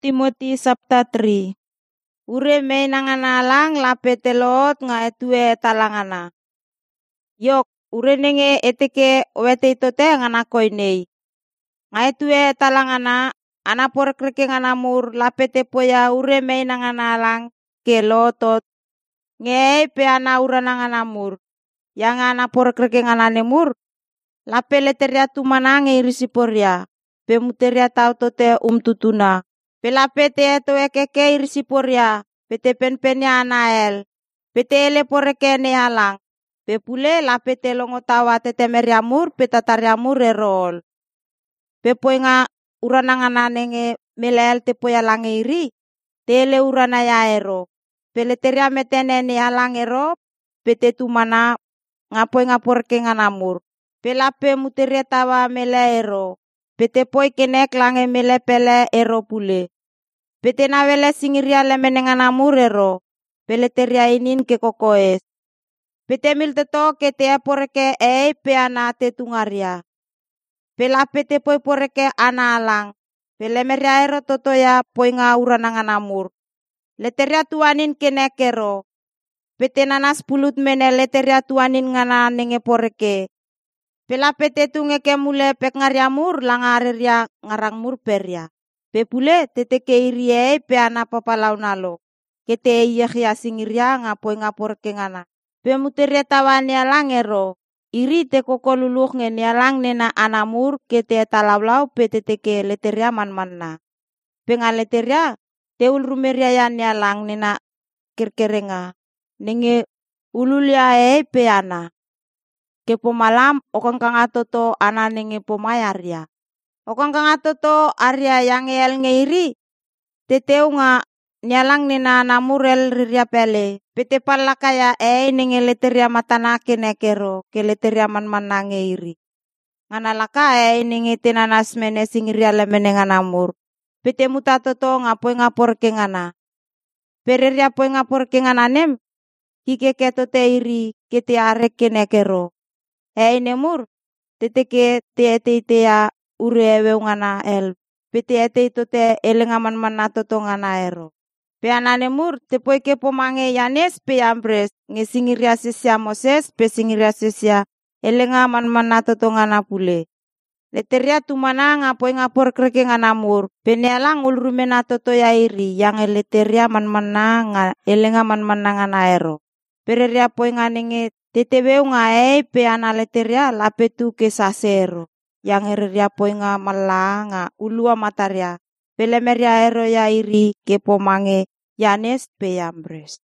Timoti sabta 3. Ure may nanganalang lapetelot nga etue talangana. Yok, ure nenge eteke wete itote nganakoy nei. Nga etue talangana, anapor kreke nganamur lapete poya ure may nanganalang kelotot. Nge pe ana ura nanganamur. Yang anapor kreke ngananemur, lapele teria tumanange irisiporia. Pemuteria tau tote tutuna. Pelapete eto ekeke irisiporia. Pete penpenya anael. Pete ele poreke ne halang. Pepule lapete longo tawa tetemeriamur petatariamur erol. Pepoy nga uranangananenge melel tepoya lange iri. Tele uranaya ero. Peleteria metene ne halang ero. Pete tumana ngapoy nga poreke nganamur. Pelape muteria tawa mele ero. Pete poy kenek lange mele pele ero pule. Pete nawele singiria lemenenganamur ero. Peleteria inin ke kokoes. Pete milteto ke te poreke pe ana te tungaria. Pela pete poy poreke ana alang. Pelemeria ero totoya poy nga urananganamur. Leteria tuanin kenek ero. Pete nanas pulut mene leteria tuanin ngana nenge poreke. Pela pete tunge ke mule pek ngariamur langareria ngarangmur peria. Pepule tete ke irie pe ana papalau nalo. Kete iya kia singiria ngapoy ngapor ke ngana. Pemuteria tawani alang ero. Iri te koko luluh nge nialang nena anamur kete talawlaw pe tete ke leteria manmanna. Penga leteria teul rumeria ya nialang nena kerkerenga. Nenge ululia pe ana. Ke pomalam okang kangatoto ana nenge pomayarya. Okang kangatoto arya yang el ngeiri. Teteu nga nialang nena namurel riria pele. Pete palakaya nenge leteria matana kenekero. Ke leteria manmana ngeiri. Nganalaka nenge tenanas mene singiria lemene nganamur. Pete mutatoto ngapoy ngapor ke ngana. Pereria poy ngapor ke ngananem. Hike keto te iri kete arek kenekero. Nemur, tete ke te ya urewe ngana el. Pete ito te elengaman manatoto ngana ero. Pe ananemur, te poy ke pomange yanes pe ambres. Nge singiria sisia Moses pe singiria sisia elengaman manatoto ngana pule. Leteria tumana ngapoy ngapor kreke nganamur. Pe nealang ulrumena toto ya iri. Yang leteria manmana nga elengaman manangana ero. Pereria poy nganenge teteweu nga pe ana leteria lapetu ke sasero. Yang ereria poy nga mala nga ulua mataria. Pelemeria ero ya iri ke pomange yanes pe yambres.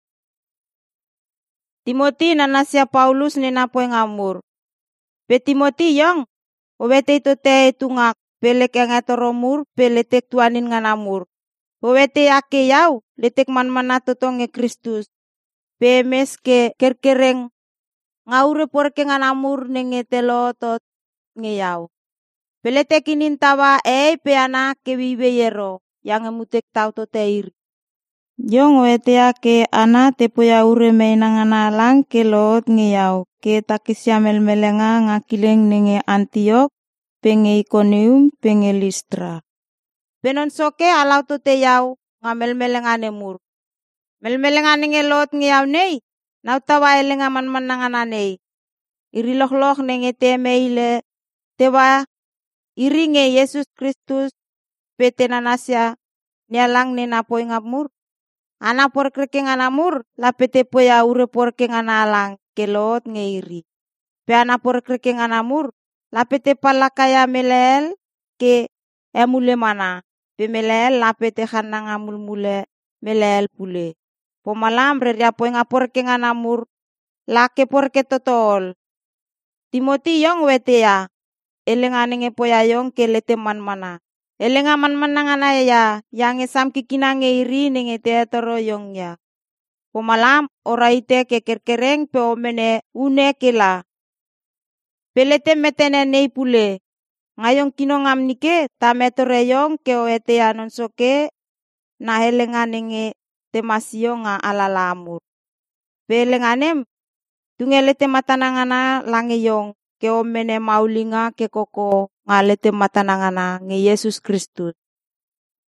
Timoti nanasia Paulus nena poy ngamur. Pe Timoti yong. Owete ito te itungak. Pelek yang etoromur peletek tuanin nganamur. Owete ake yau letek manmana totonge Kristus. Pe meske kerkereng. Ngaure porke nganamur nenge telotot ngeyau. Pelete kinin tawa pe ana kewibe yero. Yang emutek tau to teir. Yong wetea ke ana tepoya ure meinangana lang ke lot ngeyau. Ke takisya melmelenga ngakileng nenge Antiok. Penge Iconium penge Listra. Penon soke alau to te yau ngamelmelenga nemur. Melmelenga nenge lot ngeyau nei. Nau tawa elenga manangana nei. Iri loh nenge teme ile tewa iri nge Yesus Kristus pete nanasya nialang nena poy ngapmur. Ana por kreke nganamur la pete poya ure porke nganalang ke lot nge iri. Pe ana por kreke nganamur la pete palakaya melel ke emule mana. Pe melel la pete khana ngamul mule melel pule. Pomalam reria poy ngapor ke nganamur lake porke totol. Timoti yong wetea. Elenga nenge poya yong ke lete manmana. Elenga manmana ngana ya. Yang esam kikina nge iri nenge teatoro yong ya. Pomalam oraite ke kerkereng pe omene une kela. Pelete metene nei pule. Ngayong kinongam nike ta metore yong ke wetea nonsoke. Na elenga nenge temasio nga alalamur. Pelenganem tungelete matanangana lange yong ke omene maulinga ke koko ngalete matanangana nge Yesus Kristus.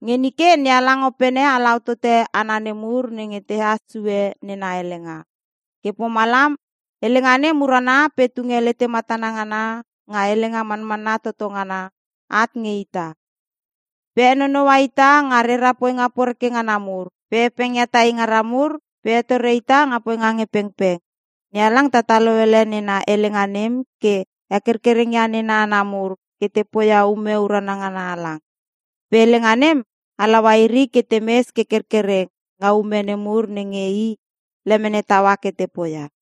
Ngenike nialang opene alau tote anane mur nenge te hasue nena elenga. Kepo malam elengane murana petungele te matanangana nga elenga manmana totongana at ngeita. Pe nono waita ngarera poe ngapor ke nganamur. Pe pengyata ngaramur pe toreita ngapoe ngangepeng-peng. Nialang tatalowele nena elenganem ke yakerkerengya nena anamur kete poya ume uranangana alang. Pe elenganem alawairi kete mes kekerkereng nga umene mur nengei lemene tawa kete poya.